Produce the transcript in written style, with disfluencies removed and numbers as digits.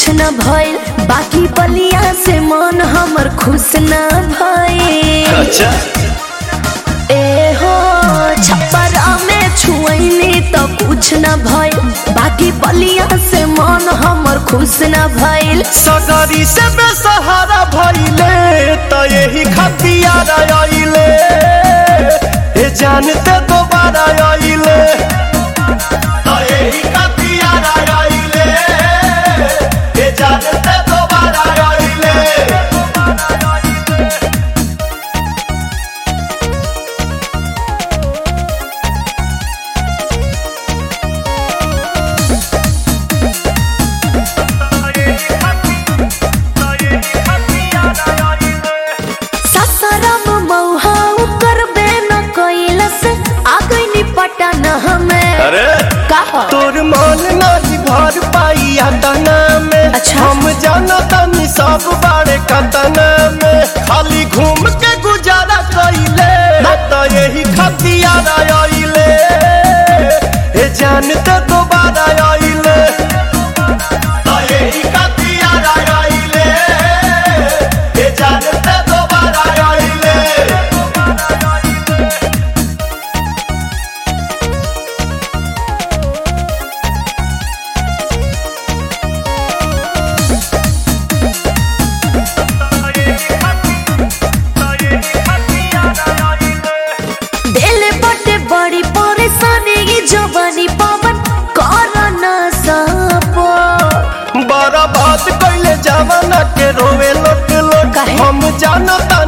न भइल, बाकी बलिया से मन हमर खुश न भइल। अच्छा ए हो छप्परा में छुअनी तो कुछ न भइल, बाकी बलिया से मन हमर खुश न भइल। सगरी से बेसहारा भइले त यही खतियार आइले, ए जानते दोबारा आइले त यही खतियार आइले, ए जानते दोबारा आइले। ससरम मौहा करबे न कैलस, आ गइनी पटन हमें। अरे कहा तोर मन नहीं भर पाइया तना में। अच्छा। हम जाना तनी सब बारे कतना में, खाली घूम के गुजारा कइले त यही खतियार आइले, ए जानते दोबारा आइले त यही खतियार आइले, ए जानते दोबारा आइले। दिल बटे बड़ी परेशानी ये जवानी पवन कर न सपो। बड़ा बात कइले जवाना के रोवे लोट लोट। काहे? हम जानता